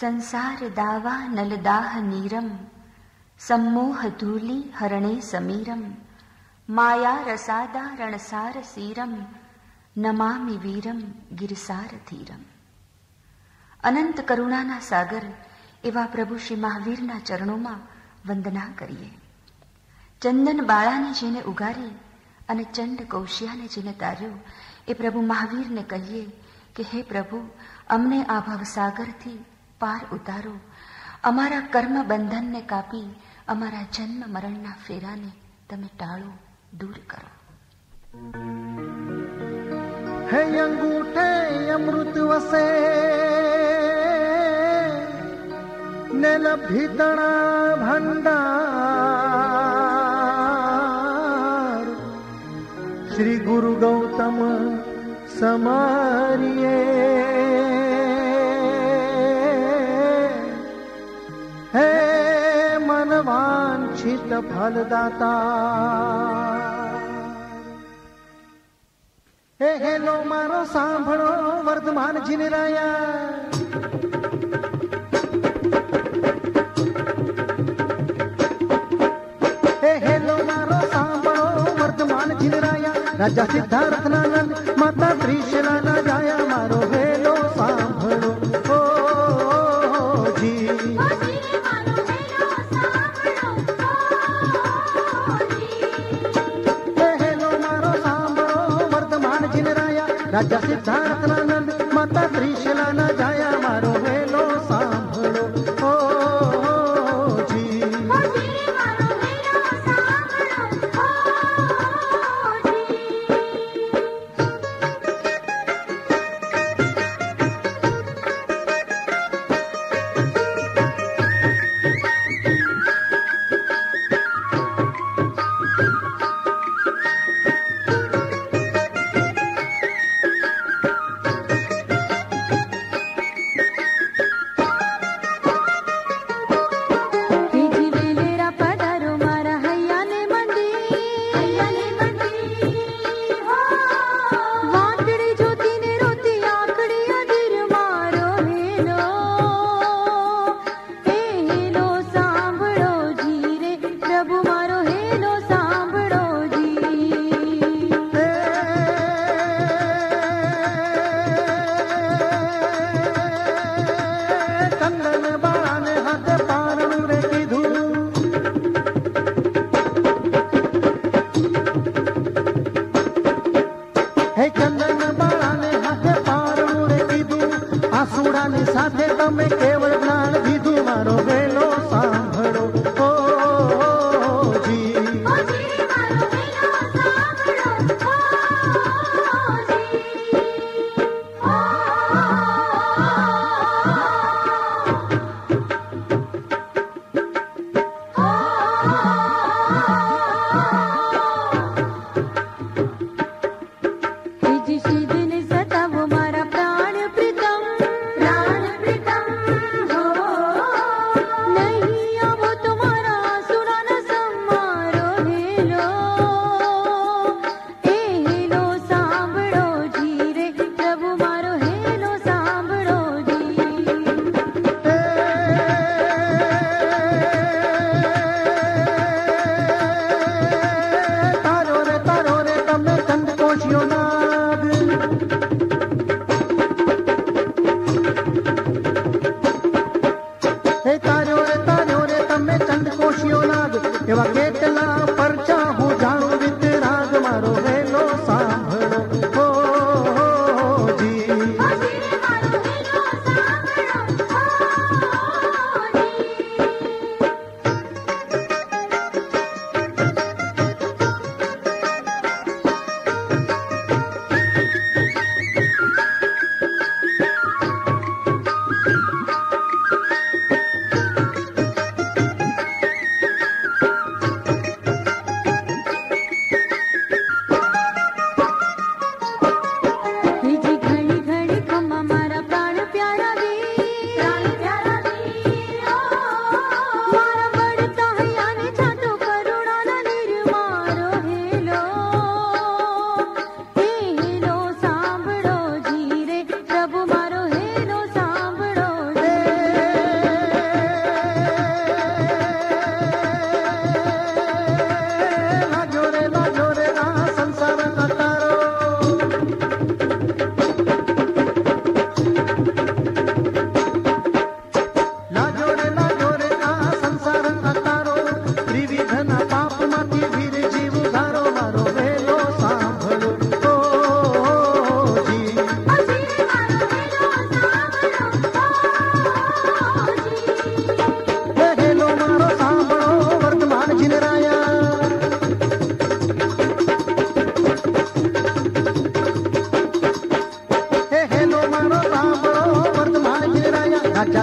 संसार दावा नलदाह नीरम सम्मोह धूलि हरणे समीरम माया रसादा रणसार सीरम नमामि वीरम गिरसार धीरम. અનંત કરુણાના સાગર એવા પ્રભુ શ્રી મહાવીરના ચરણોમાં વંદના કરીએ. ચંદન બાળાને જેને ઉગારી અને ચંડ કૌશિયાને જેને તાર્યો એ પ્રભુ મહાવીરને કહીએ કે હે પ્રભુ, અમને આ ભવસાગરથી પાર ઉતારો, અમારા કર્મ બંધનને કાપી અમારા જન્મ મરણના ફેરાને તમે ટાળો, દૂર કરો. હે અંગૂઠે અમૃત વસે ને લભિતણા ભંડાર શ્રી ગુરુ ગૌતમ સમારિયે હે મન વાંછિત ફલદાતા. હે હેલો મારો સાંભળો વર્ધમાન જીનરાયા, હે હેલો મારો સાંભળો વર્ધમાન જીનરાયા, રાજા સિદ્ધાર્થ ના નંદ માતા ત્રિશલા ના જાયા, મારો હેલો સાંભળો ઓ જી. રાજા સિદ્ધાર્થ ના નંદ માતા ત્રિશલા ના જાયા, મારો વેલો સાંભળો ઓ જી.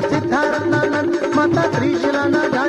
સિદ્ધાર્થના નંદ માતા ત્રિશલાના